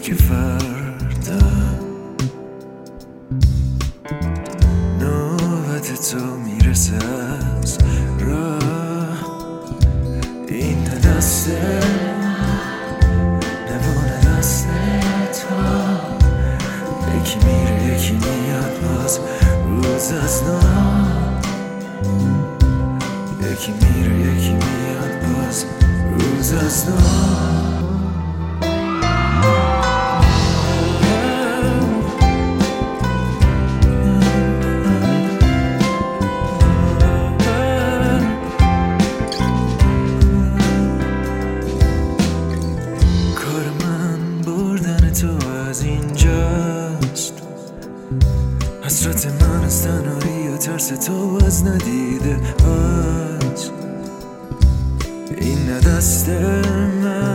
که فردا نوبت تو میرسه از راه. این دسته نبونه دست تو، یکی میره یکی میاد باز روز از نو. یکی میره یکی میاد باز روز از نو. تو از اینجاست، حسرت من از تنهایی و ترس تو از ندیده هست. این نه دست من